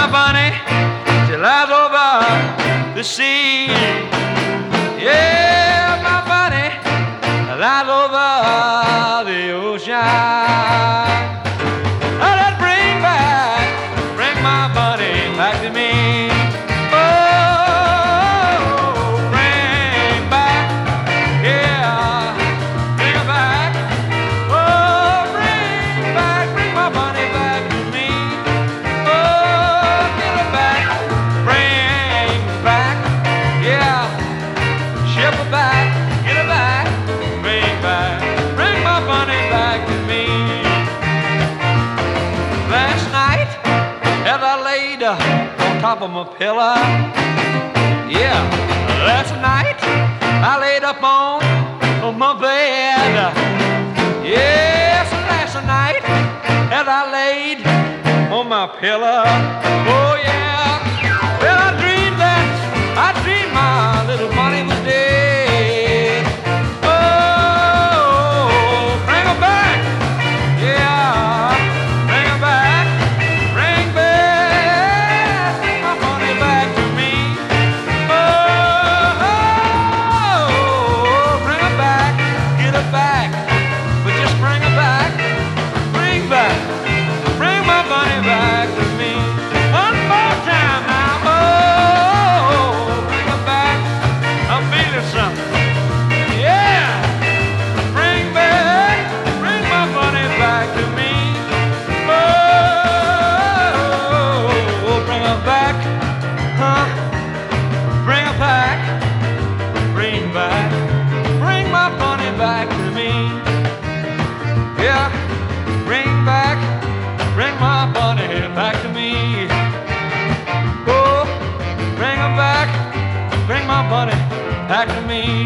bunny, she lies over the sea. Yeah, my bunny lies over the ocean. Let's bring my bunny back to me. On top of my pillow, yeah. Last night I laid up on my bed. Yes, last night as I laid on my pillow. Oh yeah. Well, I dreamed my little bunny was dead. Oh, bring her back. Yeah, bring her back. Bring back my bunny back to me. Oh, bring her back, get her back, but just bring her back. Bring my bunny back to me. One more time now. Oh, bring her back. I'm feeling something. Yeah, bring my bunny back to me. Oh, bring her back, huh? Bring her back, bring my bunny back to me. Yeah, bring my bunny back to me. Oh, bring her back, bring my bunny back to me.